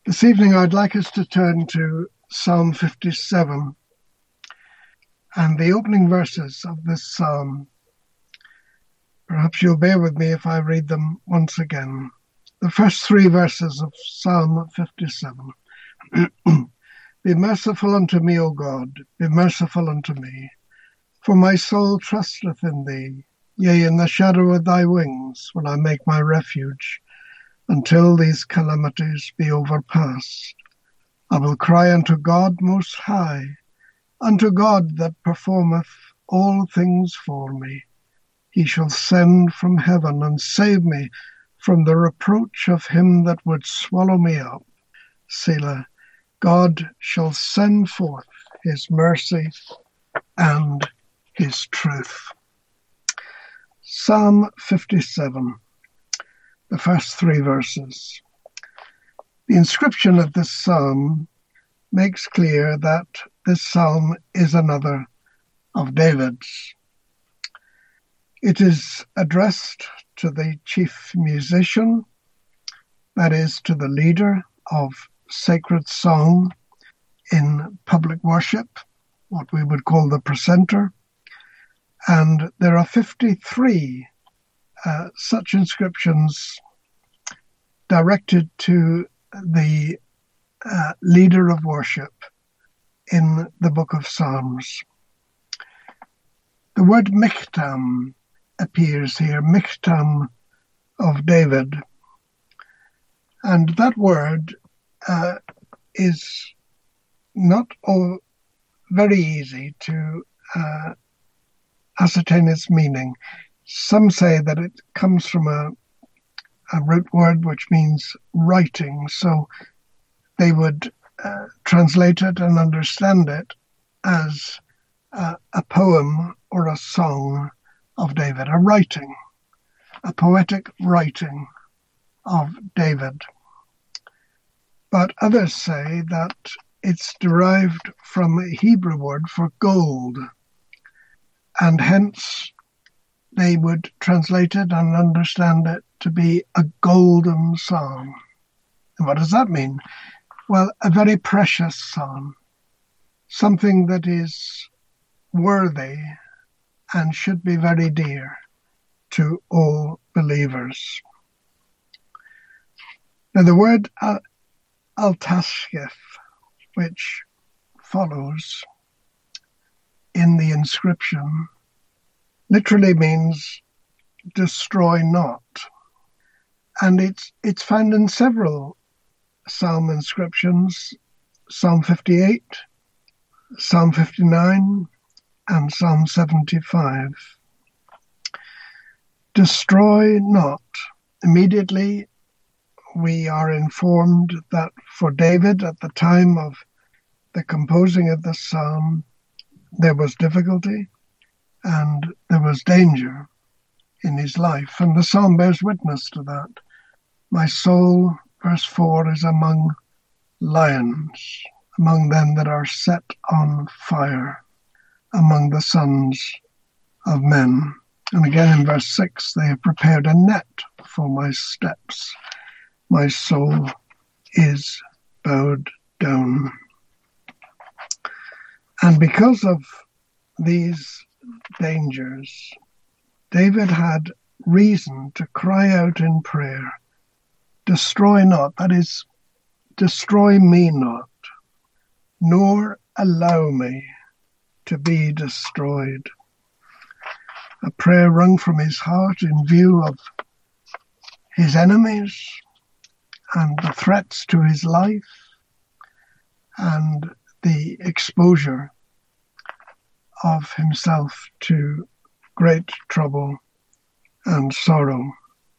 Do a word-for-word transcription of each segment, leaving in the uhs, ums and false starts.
This evening I'd like us to turn to Psalm fifty-seven and the opening verses of this psalm. Perhaps you'll bear with me if I read them once again. The first three verses of Psalm fifty-seven. Be merciful unto me, O God, be merciful unto me, for my soul trusteth in thee. Yea, in the shadow of thy wings will I make my refuge, until these calamities be overpast. I will cry unto God most high, unto God that performeth all things for me. He shall send from heaven and save me from the reproach of him that would swallow me up. Selah. God shall send forth his mercy and his truth. Psalm fifty-seven, the first three verses. The inscription of this psalm makes clear that this psalm is another of David's. It is addressed to the chief musician, that is, to the leader of sacred song in public worship, what we would call the precentor. And there are fifty-three uh, such inscriptions directed to the uh, leader of worship in the book of Psalms. The word Michtam appears here, Michtam of David. And that word uh, is not all very easy to uh, ascertain its meaning. Some say that it comes from a, a root word which means writing, so they would uh, translate it and understand it as uh, a poem or a song of David, a writing, a poetic writing of David. But others say that it's derived from a Hebrew word for gold, and hence they would translate it and understand it to be a golden psalm. And what does that mean? Well, a very precious psalm, something that is worthy and should be very dear to all believers. Now the word uh, Al-Tashkif, which follows in the inscription, literally means destroy not. And it's it's found in several psalm inscriptions, Psalm fifty-eight, Psalm fifty-nine, and Psalm seventy-five. Destroy not. Immediately we are informed that for David, at the time of the composing of the psalm, there was difficulty and there was danger in his life. And the psalm bears witness to that. My soul, verse four, is among lions, among them that are set on fire, among the sons of men. And again in verse six, they have prepared a net for my steps. My soul is bowed down. And because of these dangers, David had reason to cry out in prayer, destroy not, that is, destroy me not, nor allow me to be destroyed. A prayer wrung from his heart in view of his enemies and the threats to his life and the exposure of himself to great trouble and sorrow.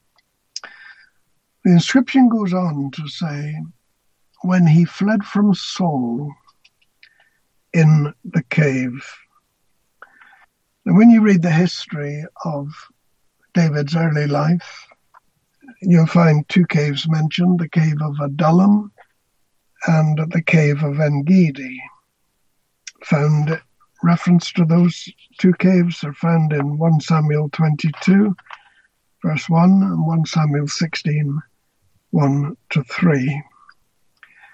The inscription goes on to say, when he fled from Saul in the cave. And when you read the history of David's early life, you'll find two caves mentioned, the cave of Adullam and the cave of En-gedi. Found reference to those two caves are found in First Samuel twenty-two, verse one, and First Samuel sixteen, one to three.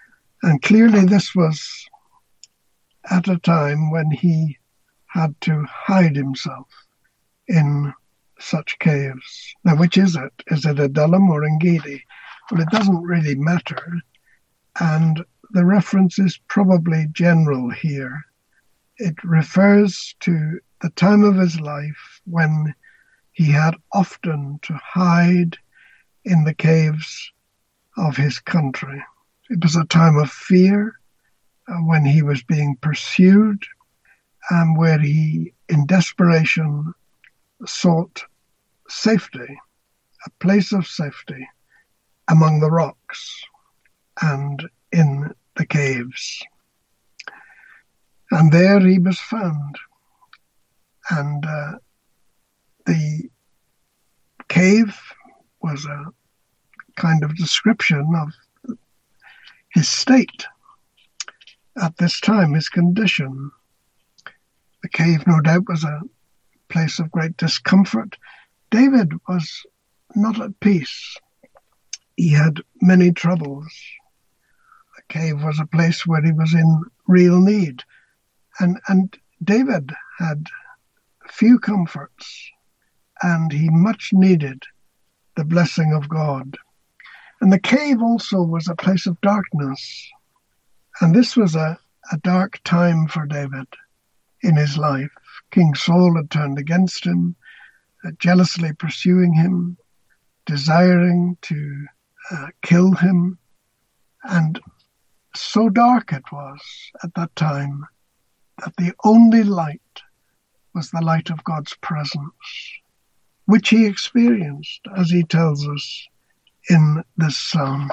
And clearly this was at a time when he had to hide himself in such caves. Now, which is it? Is it Adullam or Engedi? Well, it doesn't really matter. And the reference is probably general here. It refers to the time of his life when he had often to hide in the caves of his country. It was a time of fear, uh, when he was being pursued, and where he, in desperation, sought safety, a place of safety among the rocks and in the caves. And there he was found. And uh, the cave was a kind of description of his state at this time, his condition. The cave, no doubt, was a place of great discomfort. David was not at peace. He had many troubles. The cave was a place where he was in real need. And, and David had few comforts, and he much needed the blessing of God. And the cave also was a place of darkness. And this was a, a dark time for David in his life. King Saul had turned against him, uh, jealously pursuing him, desiring to uh, kill him. And so dark it was at that time that the only light was the light of God's presence, which he experienced, as he tells us in this psalm.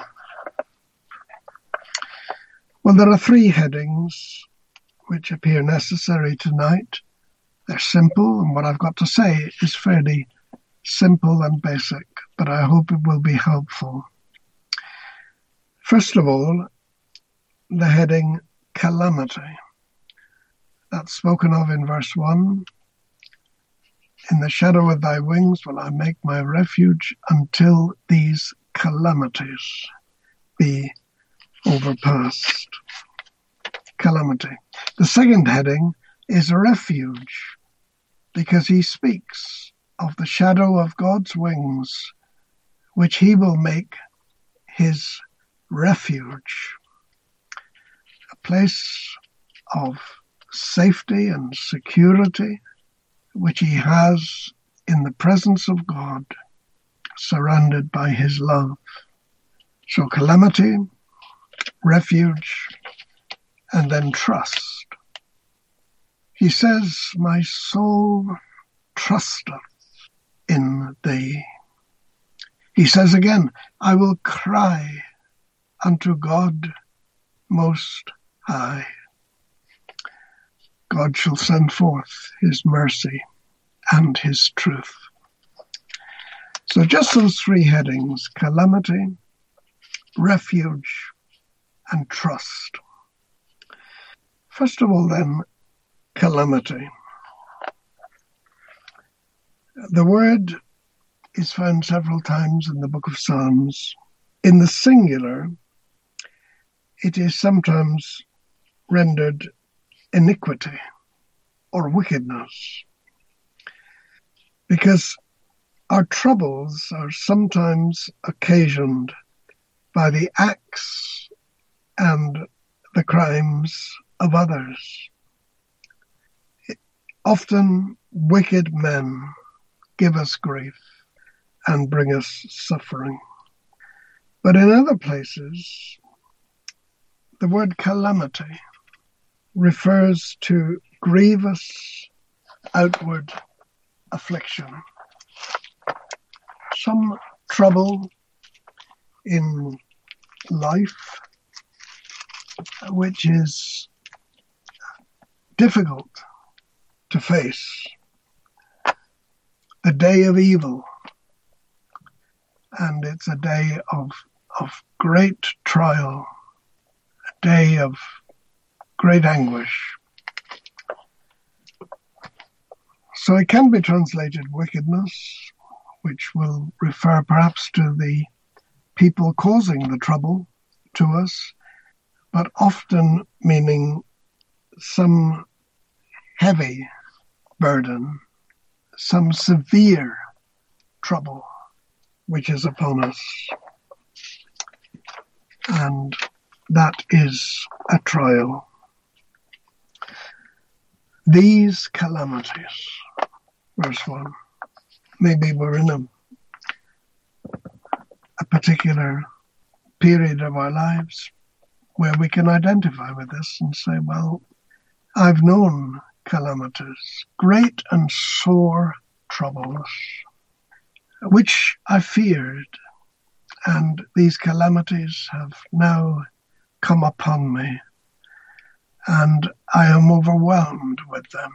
Well, there are three headings which appear necessary tonight. They're simple, and what I've got to say is fairly simple and basic, but I hope it will be helpful. First of all, the heading calamity. That's spoken of in verse one. In the shadow of thy wings will I make my refuge until these calamities be overpassed. Calamity. The second heading is refuge, because he speaks of the shadow of God's wings, which he will make his refuge, a place of safety and security, which he has in the presence of God, surrounded by his love. So calamity, refuge, and then trust. He says, my soul trusteth in thee. He says again, I will cry unto God most high. God shall send forth his mercy and his truth. So just those three headings, calamity, refuge, and trust. First of all, then, calamity. The word is found several times in the book of Psalms. In the singular, it is sometimes rendered iniquity or wickedness, because our troubles are sometimes occasioned by the acts and the crimes of others. Often wicked men give us grief and bring us suffering. But in other places, the word calamity refers to grievous outward affliction. Some trouble in life which is difficult to face. The day of evil, and it's a day of, of great trial, a day of great anguish. So it can be translated wickedness, which will refer perhaps to the people causing the trouble to us, but often meaning some heavy burden, some severe trouble which is upon us. And that is a trial. These calamities, verse one, maybe we're in a, a particular period of our lives where we can identify with this and say, well, I've known calamities, great and sore troubles, which I feared, and these calamities have now come upon me, and I am overwhelmed with them.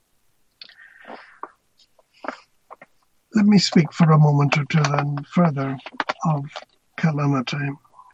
Let me speak for a moment or two then further of calamity.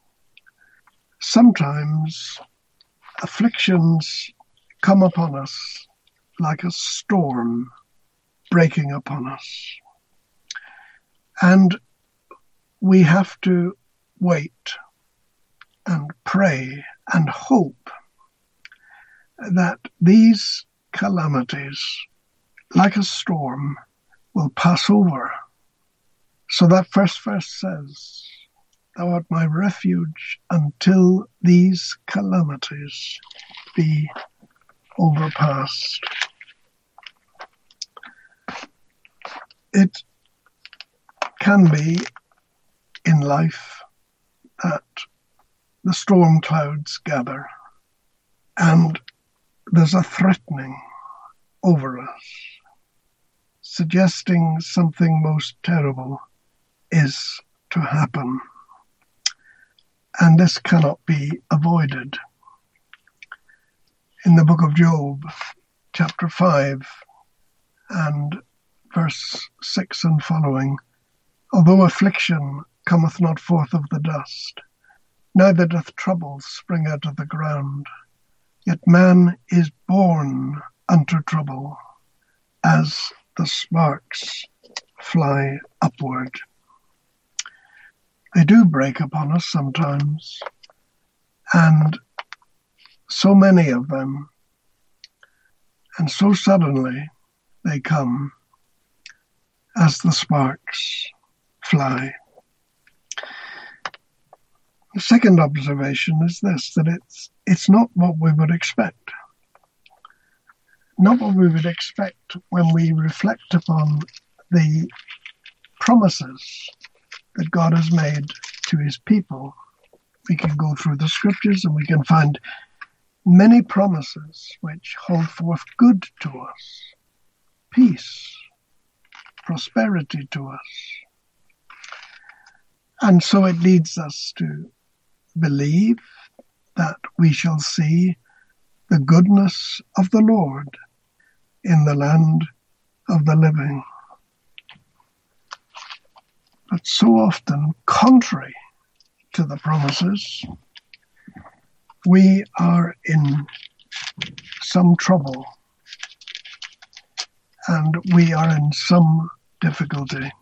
Sometimes afflictions come upon us like a storm breaking upon us. And we have to wait and pray and hope that these calamities, like a storm, will pass over. So that first verse says, "Thou art my refuge until these calamities be overpassed." It can be in life that the storm clouds gather and there's a threatening over us, suggesting something most terrible is to happen. And this cannot be avoided. In the book of Job, chapter five, and verse six and following, "Although affliction cometh not forth of the dust, neither doth trouble spring out of the ground, yet man is born unto trouble, as the sparks fly upward." They do break upon us sometimes, and so many of them, and so suddenly they come as the sparks fly. The second observation is this, that it's it's not what we would expect. Not what we would expect when we reflect upon the promises that God has made to his people. We can go through the scriptures and we can find many promises which hold forth good to us, peace, prosperity to us. And so it leads us to believe that we shall see the goodness of the Lord in the land of the living. But so often, contrary to the promises, we are in some trouble and we are in some difficulty.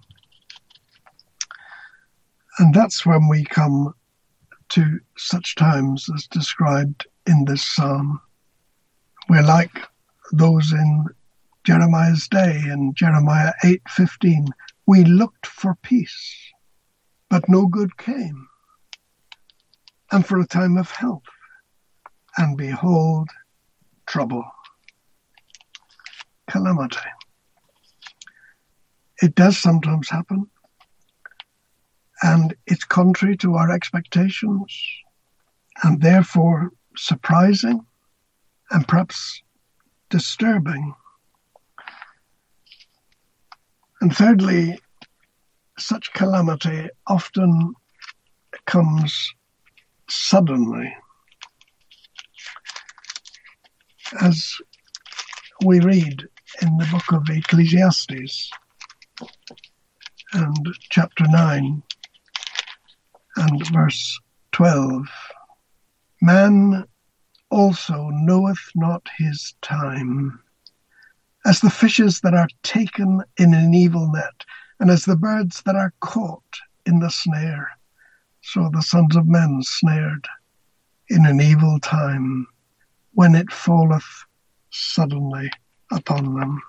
And that's when we come to such times as described in this psalm. We're like those in Jeremiah's day, in Jeremiah eight fifteen. We looked for peace, but no good came, and for a time of health, and behold, trouble, calamity. It does sometimes happen, and it's contrary to our expectations, and therefore surprising, and perhaps disturbing. And thirdly, such calamity often comes suddenly. As we read in the book of Ecclesiastes, and chapter nine, and verse twelve, "Man also knoweth not his time, as the fishes that are taken in an evil net, and as the birds that are caught in the snare, so the sons of men snared in an evil time, when it falleth suddenly upon them.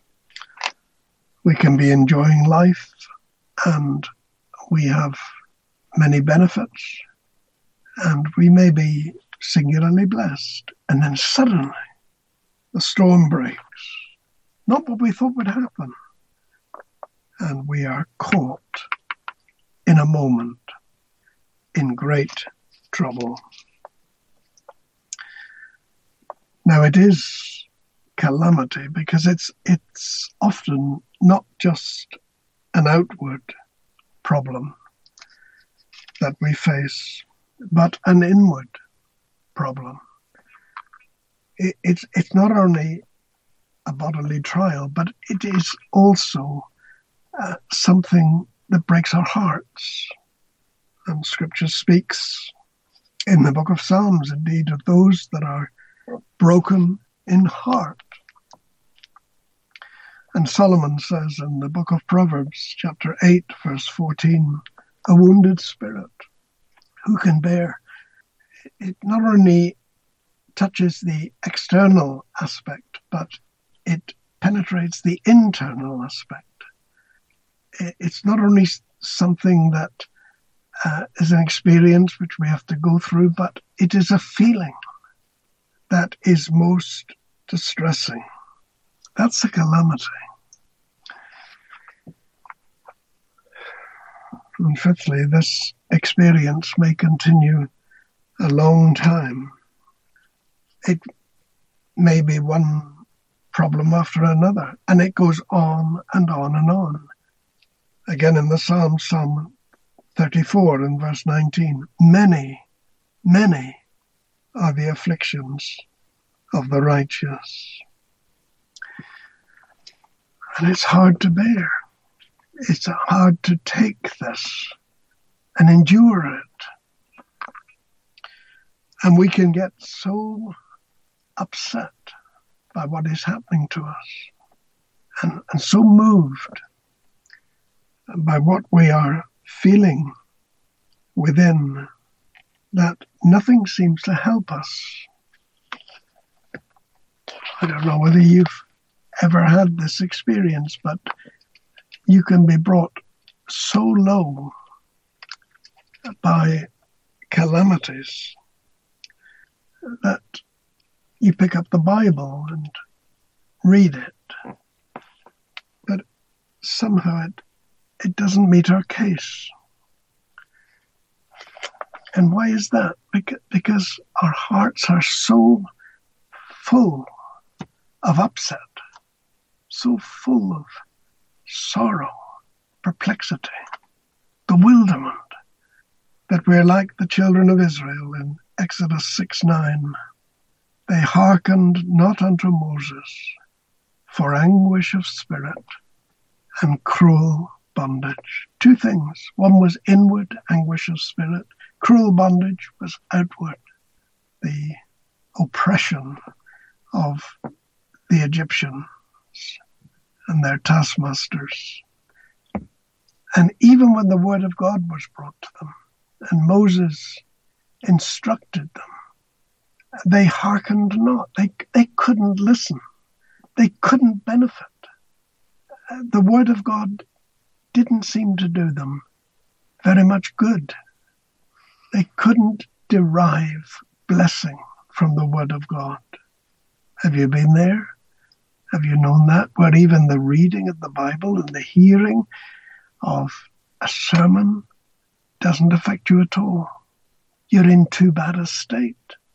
We can be enjoying life, and we have many benefits, and we may be singularly blessed, and then suddenly the storm breaks. Not what we thought would happen. And we are caught in a moment in great trouble. Now it is calamity because it's it's often not just an outward problem that we face, but an inward problem. It, it's it's not only a bodily trial, but it is also uh, something that breaks our hearts. And Scripture speaks in the book of Psalms, indeed, of those that are broken in heart. And Solomon says in the book of Proverbs, chapter eight, verse fourteen, a wounded spirit, who can bear? It not only touches the external aspect, but it penetrates the internal aspect. It's not only something that uh, is an experience which we have to go through, but it is a feeling that is most distressing. That's a calamity. And fifthly, this experience may continue a long time. It may be one problem after another, and it goes on and on and on. Again in the Psalm, Psalm thirty-four and verse nineteen, many, many are the afflictions of the righteous. And it's hard to bear. It's hard to take this and endure it. And we can get so upset by what is happening to us, and, and so moved by what we are feeling within that nothing seems to help us. I don't know whether you've ever had this experience, but you can be brought so low by calamities that you pick up the Bible and read it, but somehow it, it doesn't meet our case. And why is that? Because our hearts are so full of upset, so full of sorrow, perplexity, bewilderment, that we're like the children of Israel in Exodus six nine. They hearkened not unto Moses for anguish of spirit and cruel bondage. Two things. One was inward anguish of spirit. Cruel bondage was outward. The oppression of the Egyptians and their taskmasters. And even when the word of God was brought to them and Moses instructed them, they hearkened not. They, they couldn't listen. They couldn't benefit. The word of God didn't seem to do them very much good. They couldn't derive blessing from the word of God. Have you been there? Have you known that? Where even the reading of the Bible and the hearing of a sermon doesn't affect you at all. You're in too bad a state.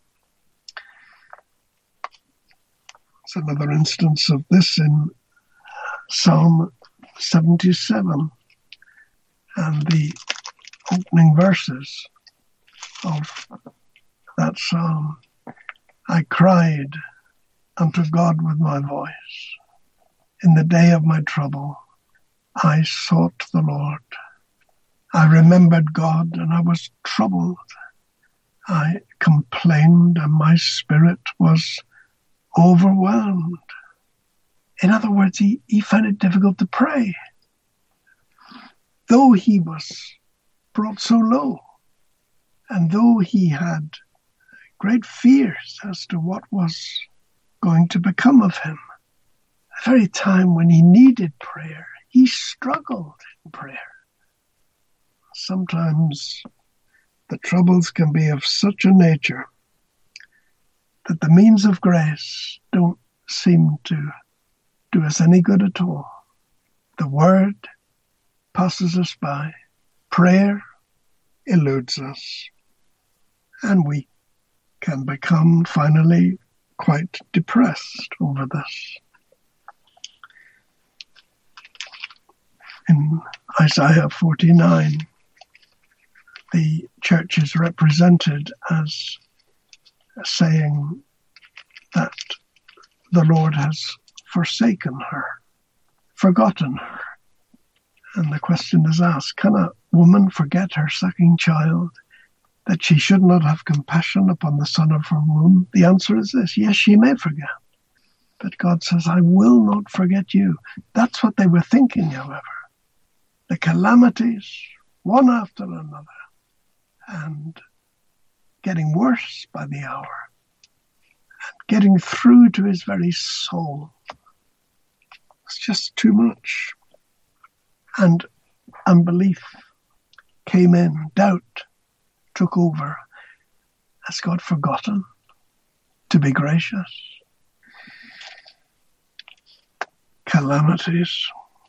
It's another instance of this in Psalm seventy-seven and the opening verses of that psalm. I cried unto God with my voice. In the day of my trouble, I sought the Lord. I remembered God, and I was troubled. I complained, and my spirit was overwhelmed. In other words, he, he found it difficult to pray. Though he was brought so low, and though he had great fears as to what was going to become of him. The very time when he needed prayer, he struggled in prayer. Sometimes the troubles can be of such a nature that the means of grace don't seem to do us any good at all. The word passes us by, prayer eludes us, and we can become finally quite depressed over this. In Isaiah forty-nine, the church is represented as saying that the Lord has forsaken her, forgotten her. And the question is asked, can a woman forget her sucking child, that she should not have compassion upon the son of her womb? The answer is this: yes, she may forget. But God says, I will not forget you. That's what they were thinking, however. The calamities, one after another, and getting worse by the hour, and getting through to his very soul. It's just too much. And unbelief came in, doubt took over. Has God forgotten to be gracious? Calamities.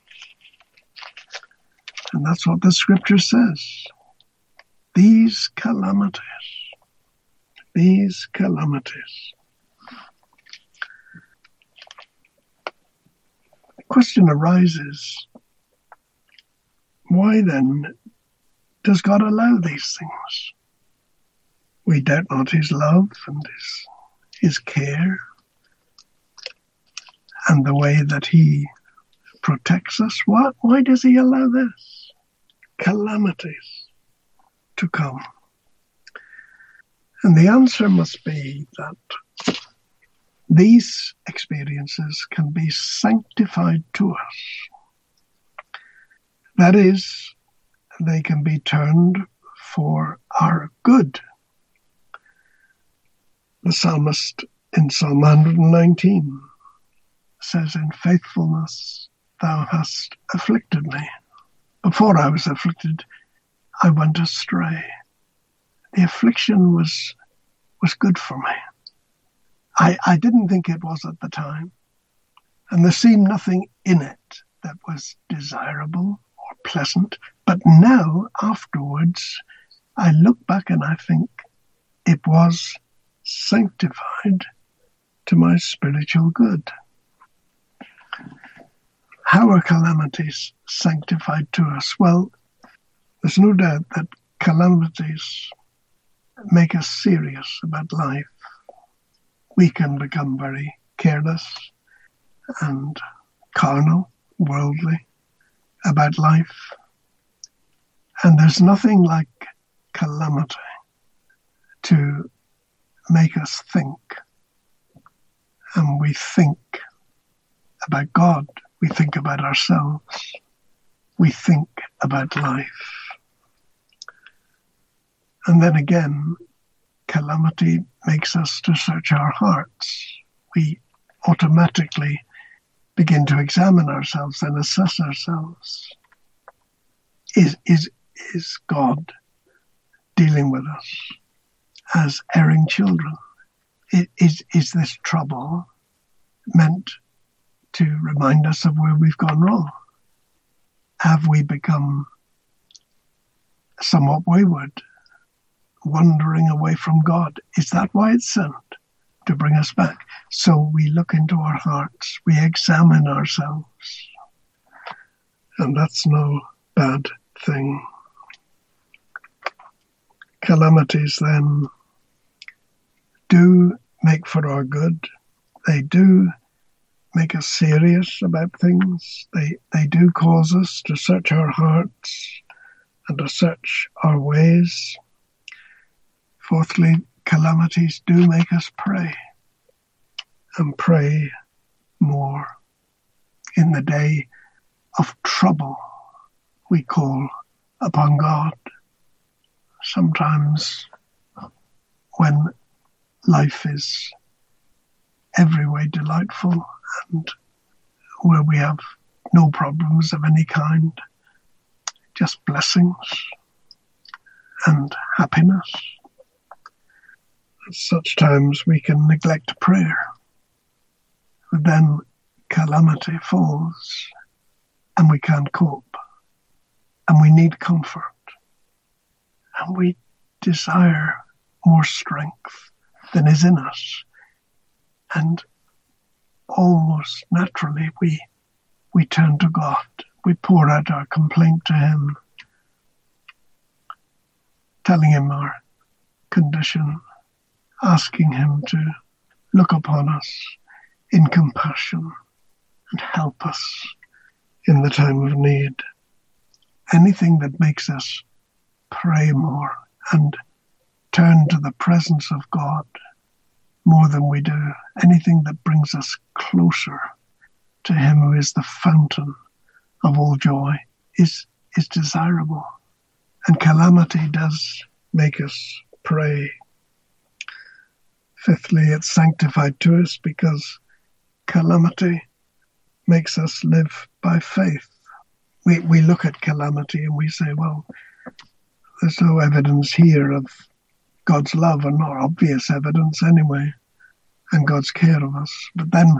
And that's what the scripture says. These calamities. These calamities. The question arises, why then does God allow these things? We doubt not his love and his, his care and the way that he protects us. Why, why does he allow this? Calamities to come. And the answer must be that these experiences can be sanctified to us. That is, they can be turned for our good. The psalmist in Psalm one nineteen says, in faithfulness thou hast afflicted me. Before I was afflicted, I went astray. The affliction was was good for me. I, I didn't think it was at the time, and there seemed nothing in it that was desirable or pleasant. But now, afterwards, I look back and I think it was sanctified to my spiritual good. How are calamities sanctified to us? Well, there's no doubt that calamities make us serious about life. We can become very careless and carnal, worldly about life. And there's nothing like calamity to make us think. And we think about God. We think about ourselves. We think about life. And then again, calamity makes us to search our hearts. We automatically begin to examine ourselves and assess ourselves. Is, is, is God dealing with us as erring children? Is, is this trouble meant to remind us of where we've gone wrong? Have we become somewhat wayward, wandering away from God? Is that why it's sent? To bring us back. So we look into our hearts, we examine ourselves. And that's no bad thing. Calamities then do make for our good. They do make us serious about things. They, they do cause us to search our hearts and to search our ways. Fourthly, calamities do make us pray, and pray more. In the day of trouble, we call upon God. Sometimes when life is every way delightful and where we have no problems of any kind, just blessings and happiness. At such times we can neglect prayer. But then calamity falls and we can't cope and we need comfort and we desire more strength than is in us. And almost naturally we we turn to God. We pour out our complaint to him, telling him our condition, asking him to look upon us in compassion and help us in the time of need. Anything that makes us pray more and turn to the presence of God more than we do, anything that brings us closer to him who is the fountain of all joy, is, is desirable. And calamity does make us pray. Fifthly, it's sanctified to us because calamity makes us live by faith. We we look at calamity and we say, well, there's no evidence here of God's love, or not obvious evidence anyway, and God's care of us. But then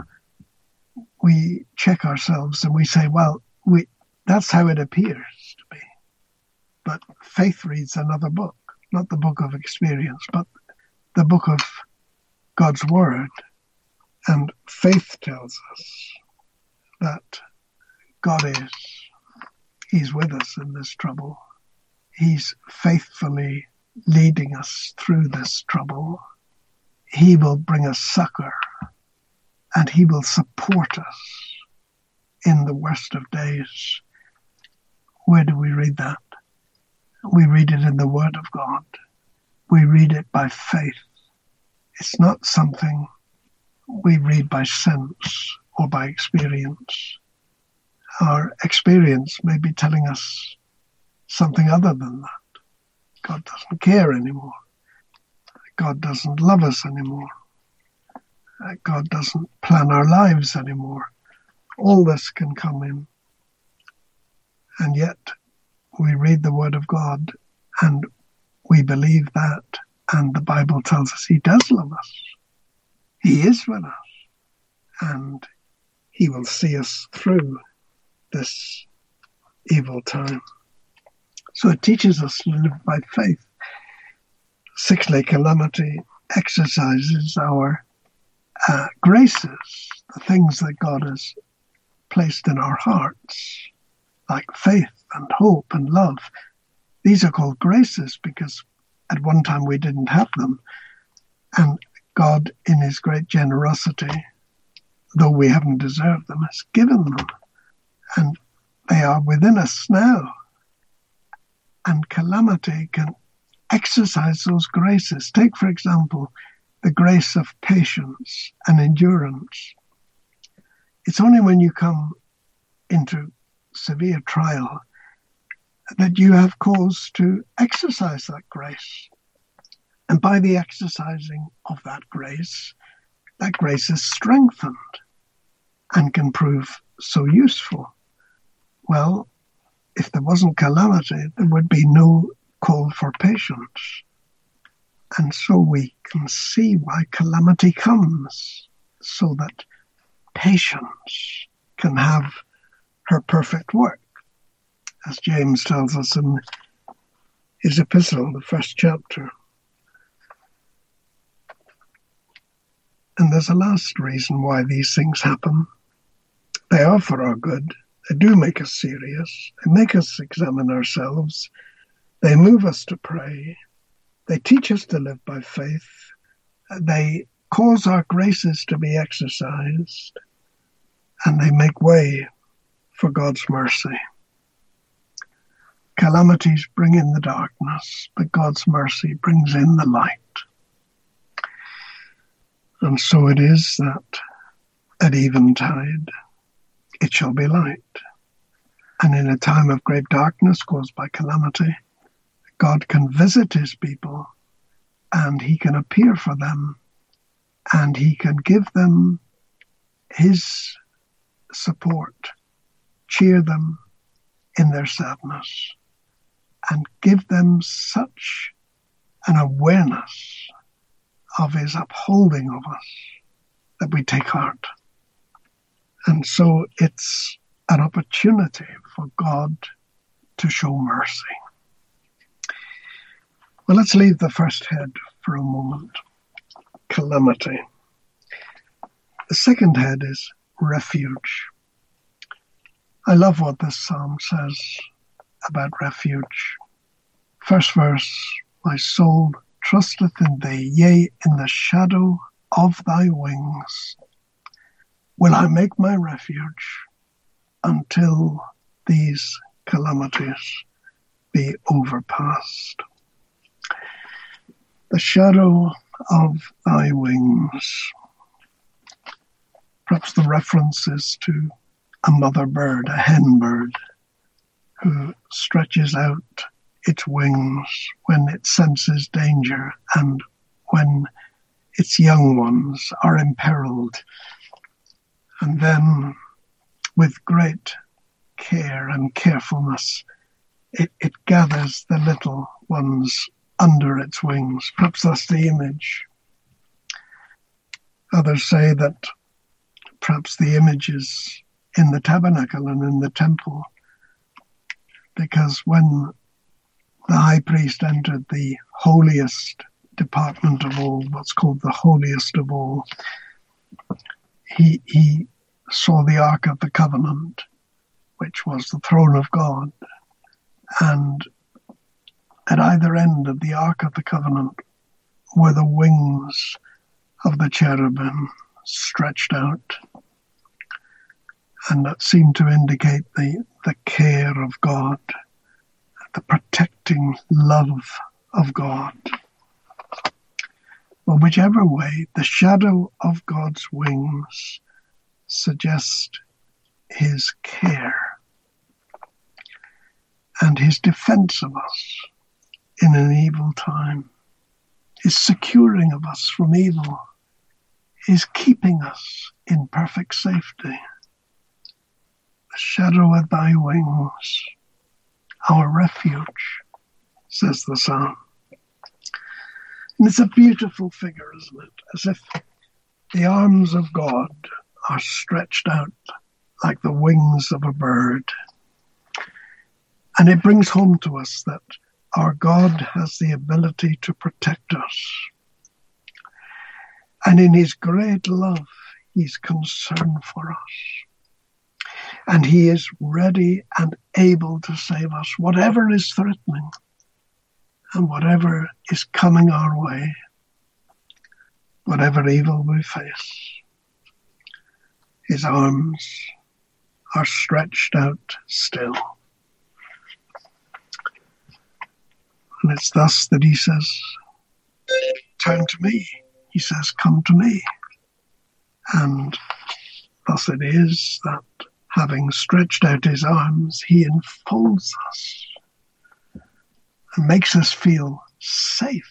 we check ourselves and we say, well, we that's how it appears to be. But faith reads another book, not the book of experience, but the book of God's word. And faith tells us that God is. He's with us in this trouble. He's faithfully leading us through this trouble. He will bring us succor, and he will support us in the worst of days. Where do we read that? We read it in the Word of God. We read it by faith. It's not something we read by sense or by experience. Our experience may be telling us something other than that. God doesn't care anymore. God doesn't love us anymore. God doesn't plan our lives anymore. All this can come in. And yet we read the Word of God and we believe that, and the Bible tells us he does love us. He is with us, and he will see us through this evil time. So it teaches us to live by faith. Sixthly, calamity exercises our uh, graces, the things that God has placed in our hearts, like faith and hope and love. These are called graces because at one time we didn't have them. And God, in his great generosity, though we haven't deserved them, has given them. And they are within us now. And calamity can exercise those graces. Take, for example, the grace of patience and endurance. It's only when you come into severe trial that you have cause to exercise that grace. And by the exercising of that grace, that grace is strengthened and can prove so useful. Well, if there wasn't calamity, there would be no call for patience. And so we can see why calamity comes, so that patience can have her perfect work. As James tells us in his epistle, the first chapter. And there's a last reason why these things happen. They are for our good. They do make us serious. They make us examine ourselves. They move us to pray. They teach us to live by faith. They cause our graces to be exercised. And they make way for God's mercy. Calamities bring in the darkness, but God's mercy brings in the light. And so it is that at eventide it shall be light. And in a time of great darkness caused by calamity, God can visit his people and he can appear for them and he can give them his support, cheer them in their sadness, and give them such an awareness of his upholding of us that we take heart. And so it's an opportunity for God to show mercy. Well, let's leave the first head for a moment. Calamity. The second head is refuge. I love what this psalm says about refuge. First verse, my soul trusteth in thee, yea, in the shadow of thy wings will I make my refuge until these calamities be overpast. The shadow of thy wings. Perhaps the reference is to a mother bird, a hen bird, who stretches out its wings when it senses danger and when its young ones are imperiled. And then, with great care and carefulness, it, it gathers the little ones under its wings. Perhaps that's the image. Others say that perhaps the image is in the tabernacle and in the temple, because when the high priest entered the holiest department of all, what's called the holiest of all, he, he saw the Ark of the Covenant, which was the throne of God, and at either end of the Ark of the Covenant were the wings of the cherubim stretched out. And that seemed to indicate the, the care of God, the protecting love of God. Well, whichever way, the shadow of God's wings suggests his care and his defense of us in an evil time, his securing of us from evil, his keeping us in perfect safety. The shadow of thy wings, our refuge, says the psalm. And it's a beautiful figure, isn't it? As if the arms of God are stretched out like the wings of a bird. And it brings home to us that our God has the ability to protect us. And in his great love, he's concerned for us. And he is ready and able to save us, whatever is threatening and whatever is coming our way, whatever evil we face. His arms are stretched out still. And it's thus that he says, turn to me. He says, come to me. And thus it is that having stretched out his arms, he enfolds us and makes us feel safe.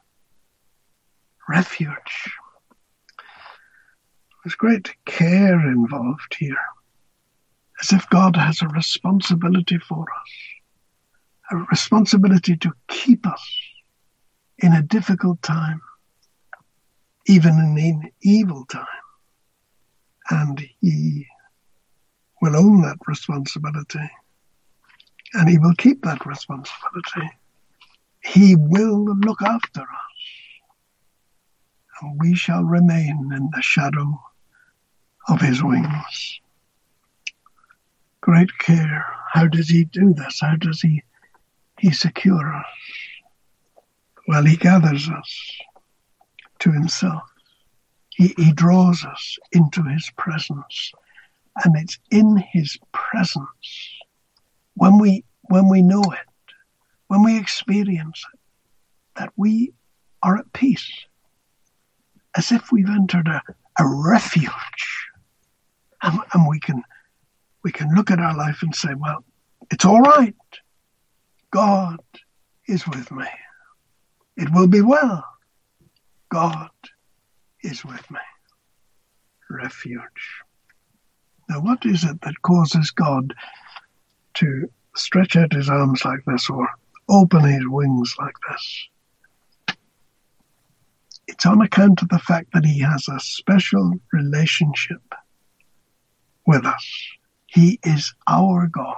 Refuge. There's great care involved here, as if God has a responsibility for us, a responsibility to keep us in a difficult time, even in an evil time. And he will own that responsibility, and he will keep that responsibility. He will look after us, and we shall remain in the shadow of his wings. Great care. How does he do this? How does he, he secure us? Well, he gathers us to himself. He, he draws us into his presence. And it's in his presence, when we when we know it, when we experience it, that we are at peace, as if we've entered a, a refuge. And, and we can we can look at our life and say, well, it's all right. God is with me. It will be well. God is with me. Refuge. Now, what is it that causes God to stretch out his arms like this or open his wings like this? It's on account of the fact that he has a special relationship with us. He is our God.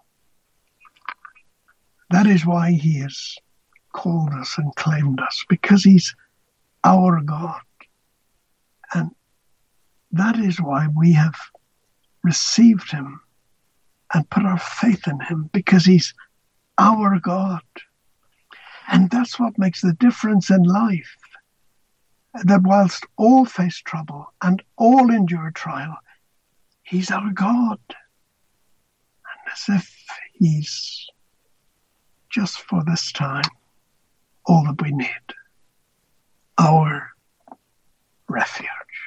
That is why he has called us and claimed us, because he's our God. And that is why we have received him and put our faith in him, because he's our God. And that's what makes the difference in life. That whilst all face trouble and all endure trial, he's our God. And as if he's just for this time all that we need. Our refuge.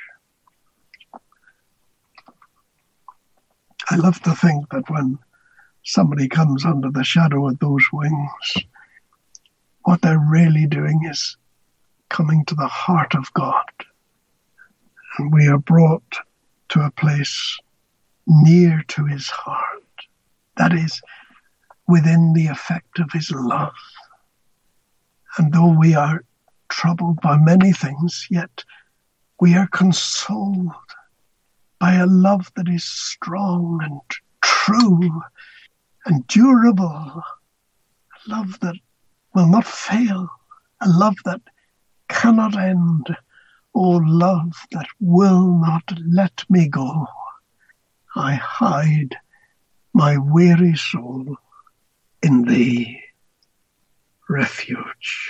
I love to think that when somebody comes under the shadow of those wings, what they're really doing is coming to the heart of God. And we are brought to a place near to his heart. That is, within the effect of his love. And though we are troubled by many things, yet we are consoled by a love that is strong and true and durable, a love that will not fail, a love that cannot end, O love that will not let me go. I hide my weary soul in thee, refuge.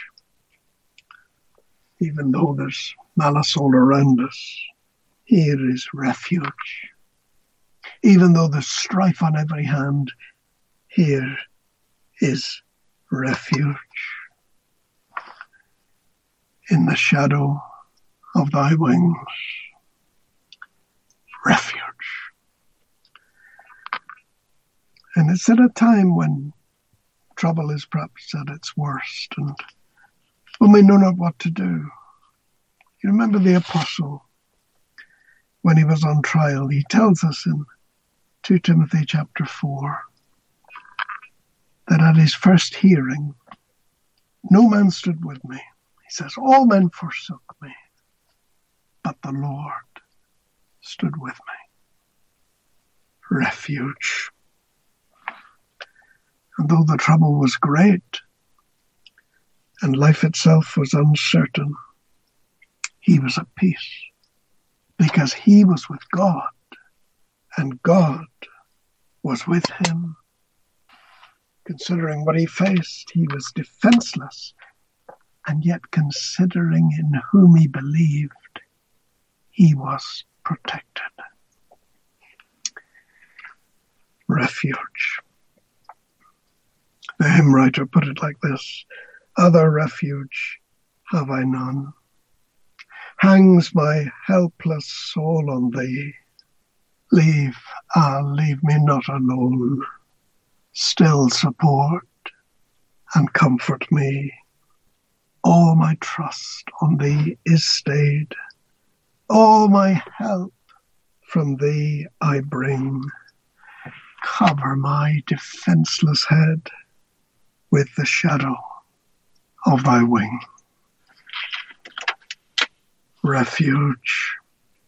Even though there's malice all around us, here is refuge. Even though there's strife on every hand, here is refuge. In the shadow of thy wings, refuge. And it's at a time when trouble is perhaps at its worst and when we know not what to do. You remember the apostle, when he was on trial, he tells us in Second Timothy chapter four that at his first hearing, no man stood with me. He says, all men forsook me, but the Lord stood with me. Refuge. And though the trouble was great and life itself was uncertain, he was at peace because he was with God and God was with him. Considering what he faced, he was defenseless, and yet considering in whom he believed, he was protected. Refuge. The hymn writer put it like this: other refuge have I none. Hangs my helpless soul on thee. Leave, ah, leave me not alone. Still support and comfort me. All my trust on thee is stayed. All my help from thee I bring. Cover my defenseless head with the shadow of thy wing. Refuge.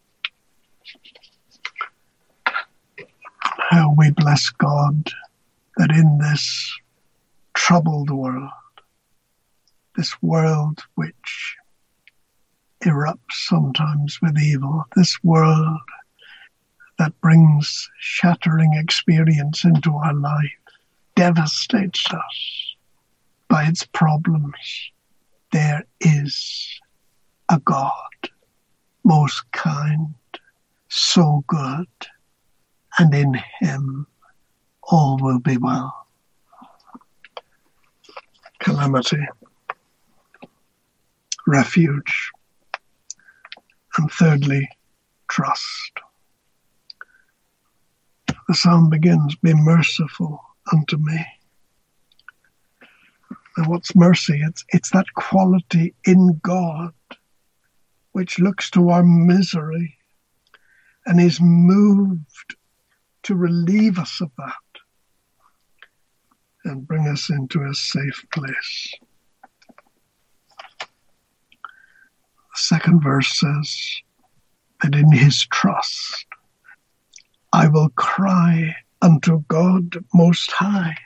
How we bless God that in this troubled world, this world which erupts sometimes with evil, this world that brings shattering experience into our life, devastates us by its problems, there is a God, most kind, so good, and in him all will be well. Calamity. Refuge. And thirdly, trust. The psalm begins, be merciful unto me. And what's mercy? It's, it's that quality in God which looks to our misery and is moved to relieve us of that and bring us into a safe place. The second verse says that in his trust I will cry unto God Most High.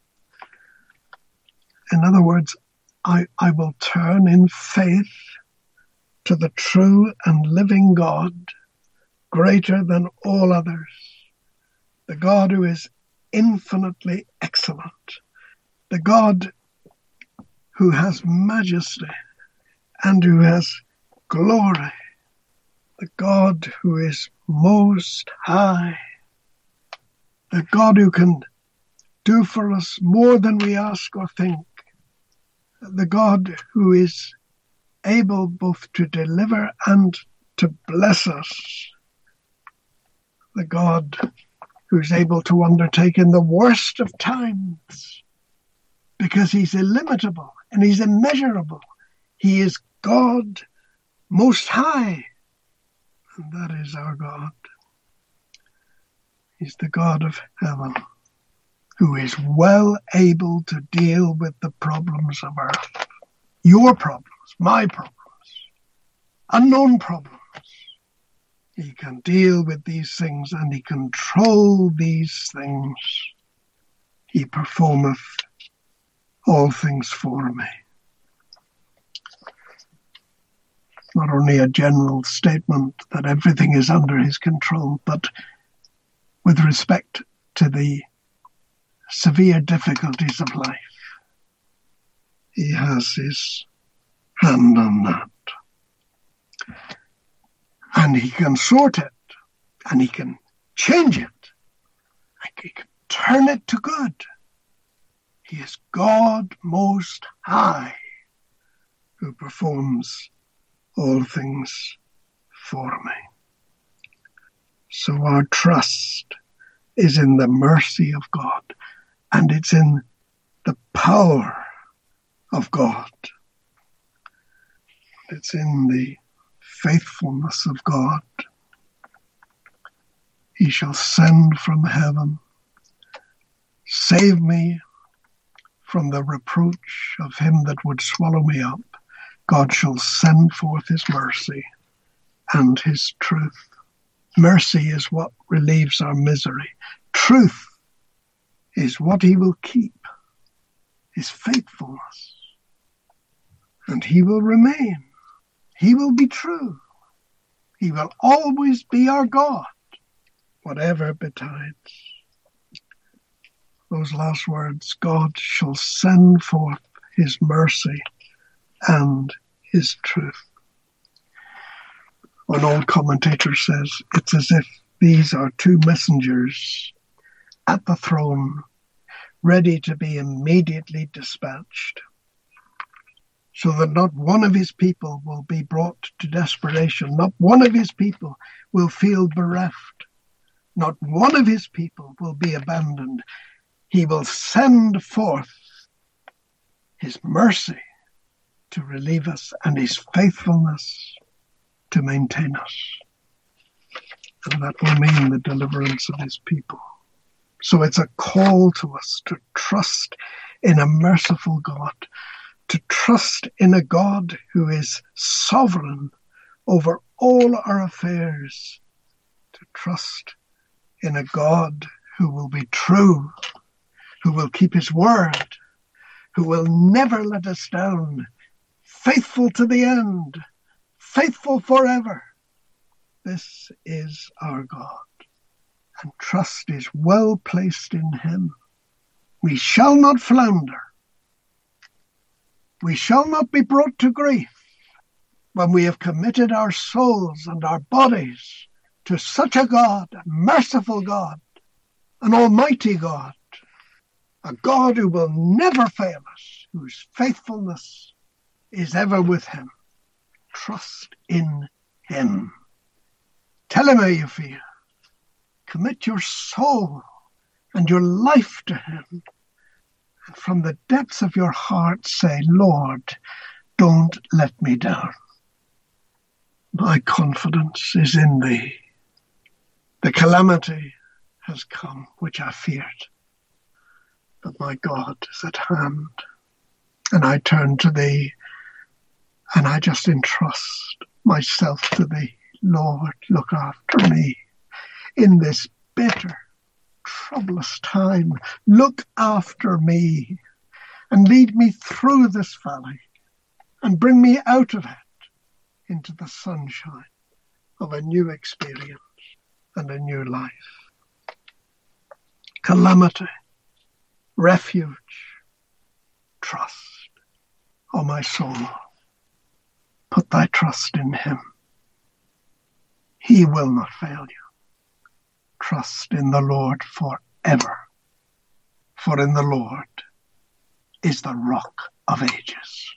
In other words, I, I will turn in faith to the true and living God, greater than all others, the God who is infinitely excellent, the God who has majesty and who has glory, the God who is most high, the God who can do for us more than we ask or think, the God who is able both to deliver and to bless us, the God who's able to undertake in the worst of times, because he's illimitable and he's immeasurable. He is God Most High, and that is our God. He's the God of heaven, who is well able to deal with the problems of earth. Your problems, my problems, unknown problems. He can deal with these things and he control these things. He performeth all things for me. Not only a general statement that everything is under his control, but with respect to the severe difficulties of life, he has his hand on that. And he can sort it, and he can change it, he can turn it to good. He is God Most High, who performs all things for me. So our trust is in the mercy of God, and it's in the power of God. It's in the faithfulness of God. He shall send from heaven, save me from the reproach of him that would swallow me up. God shall send forth his mercy and his truth. Mercy is what relieves our misery. Truth is what he will keep, his faithfulness. And he will remain. He will be true. He will always be our God, whatever betides. Those last words, God shall send forth his mercy and his truth. An old commentator says it's as if these are two messengers at the throne, ready to be immediately dispatched, so that not one of his people will be brought to desperation. Not one of his people will feel bereft. Not one of his people will be abandoned. He will send forth his mercy to relieve us and his faithfulness to maintain us. And that will mean the deliverance of his people. So it's a call to us to trust in a merciful God, to trust in a God who is sovereign over all our affairs, to trust in a God who will be true, who will keep his word, who will never let us down, faithful to the end, faithful forever. This is our God, and trust is well placed in him. We shall not flounder. We shall not be brought to grief when we have committed our souls and our bodies to such a God, a merciful God, an almighty God, a God who will never fail us, whose faithfulness is ever with him. Trust in him. Tell him how you feel. Commit your soul and your life to him. And from the depths of your heart say, Lord, don't let me down. My confidence is in thee. The calamity has come, which I feared, but my God is at hand. And I turn to thee, and I just entrust myself to thee. Lord, look after me in this bitter, troublous time. Look after me and lead me through this valley and bring me out of it into the sunshine of a new experience and a new life. Calamity, refuge, trust. O my soul, put thy trust in him. He will not fail you. Trust in the Lord forever, for in the Lord is the rock of ages.